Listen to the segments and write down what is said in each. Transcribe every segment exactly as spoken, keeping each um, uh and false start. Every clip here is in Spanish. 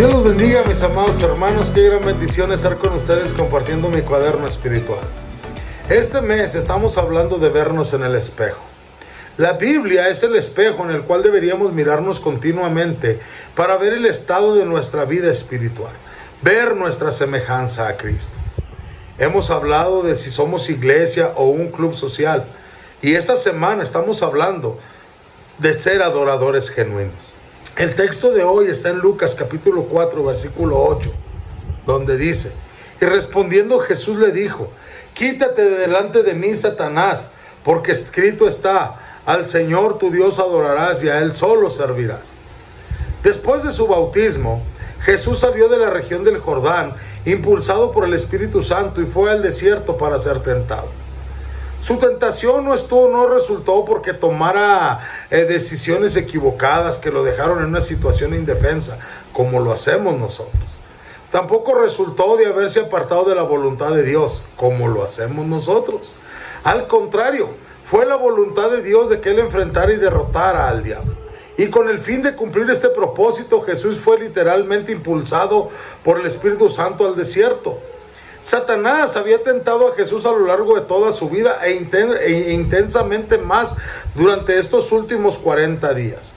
Dios los bendiga, mis amados hermanos. Qué gran bendición estar con ustedes compartiendo mi cuaderno espiritual. Este mes estamos hablando de vernos en el espejo. La Biblia es el espejo en el cual deberíamos mirarnos continuamente para ver el estado de nuestra vida espiritual, ver nuestra semejanza a Cristo. Hemos hablado de si somos iglesia o un club social, y esta semana estamos hablando de ser adoradores genuinos. El texto de hoy está en Lucas capítulo cuatro, versículo ocho, donde dice: y respondiendo Jesús le dijo: quítate de delante de mí, Satanás, porque escrito está: al Señor tu Dios adorarás y a Él solo servirás. Después de su bautismo, Jesús salió de la región del Jordán, impulsado por el Espíritu Santo, y fue al desierto para ser tentado. Su tentación no estuvo, no resultó porque tomara eh, decisiones equivocadas que lo dejaron en una situación indefensa, como lo hacemos nosotros. Tampoco resultó de haberse apartado de la voluntad de Dios, como lo hacemos nosotros. Al contrario, fue la voluntad de Dios de que Él enfrentara y derrotara al diablo. Y con el fin de cumplir este propósito, Jesús fue literalmente impulsado por el Espíritu Santo al desierto. Satanás había tentado a Jesús a lo largo de toda su vida e, inten- e intensamente más durante estos últimos cuarenta días.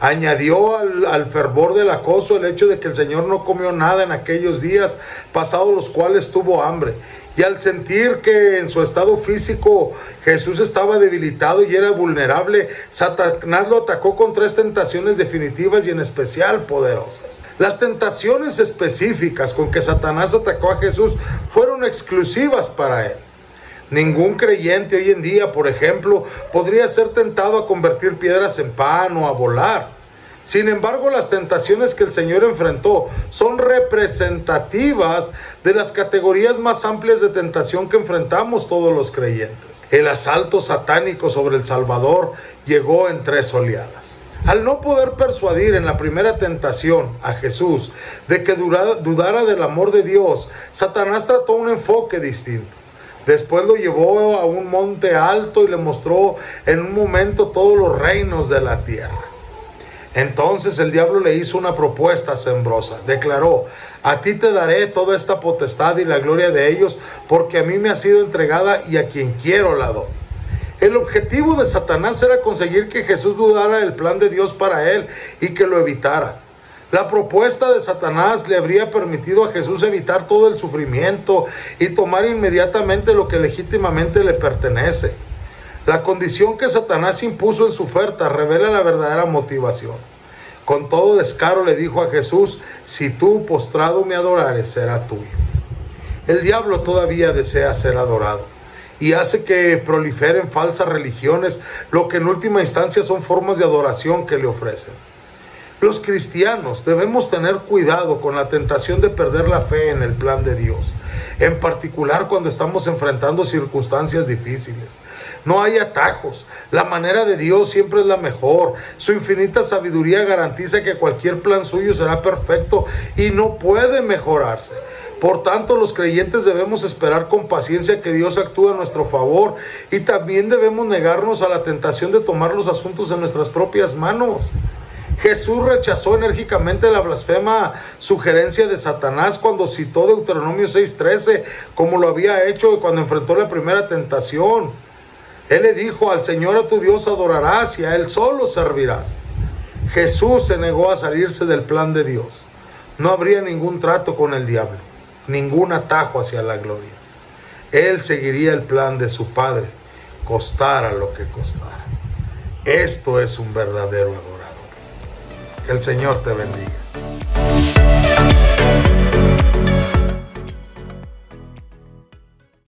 Añadió al, al fervor del acoso el hecho de que el Señor no comió nada en aquellos días, pasados los cuales tuvo hambre. Y al sentir que en su estado físico Jesús estaba debilitado y era vulnerable, Satanás lo atacó con tres tentaciones definitivas y en especial poderosas. Las tentaciones específicas con que Satanás atacó a Jesús fueron exclusivas para él. Ningún creyente hoy en día, por ejemplo, podría ser tentado a convertir piedras en pan o a volar. Sin embargo, las tentaciones que el Señor enfrentó son representativas de las categorías más amplias de tentación que enfrentamos todos los creyentes. El asalto satánico sobre el Salvador llegó en tres oleadas. Al no poder persuadir en la primera tentación a Jesús de que dudara del amor de Dios, Satanás trató un enfoque distinto. Después lo llevó a un monte alto y le mostró en un momento todos los reinos de la tierra. Entonces el diablo le hizo una propuesta asombrosa. Declaró: a ti te daré toda esta potestad y la gloria de ellos, porque a mí me ha sido entregada y a quien quiero la doy. El objetivo de Satanás era conseguir que Jesús dudara del plan de Dios para él y que lo evitara. La propuesta de Satanás le habría permitido a Jesús evitar todo el sufrimiento y tomar inmediatamente lo que legítimamente le pertenece. La condición que Satanás impuso en su oferta revela la verdadera motivación. Con todo descaro le dijo a Jesús: si tú postrado me adorares, será tuyo. El diablo todavía desea ser adorado y hace que proliferen falsas religiones, lo que en última instancia son formas de adoración que le ofrecen. Los cristianos debemos tener cuidado con la tentación de perder la fe en el plan de Dios, en particular cuando estamos enfrentando circunstancias difíciles. No hay atajos, la manera de Dios siempre es la mejor. Su infinita sabiduría garantiza que cualquier plan suyo será perfecto y no puede mejorarse. Por tanto, los creyentes debemos esperar con paciencia que Dios actúe a nuestro favor, y también debemos negarnos a la tentación de tomar los asuntos en nuestras propias manos. Jesús rechazó enérgicamente la blasfema sugerencia de Satanás cuando citó Deuteronomio seis trece, como lo había hecho cuando enfrentó la primera tentación. Él le dijo: al Señor a tu Dios adorarás y a Él solo servirás. Jesús se negó a salirse del plan de Dios. No habría ningún trato con el diablo, ningún atajo hacia la gloria. Él seguiría el plan de su Padre, costara lo que costara. Esto es un verdadero adorador. Que el Señor te bendiga.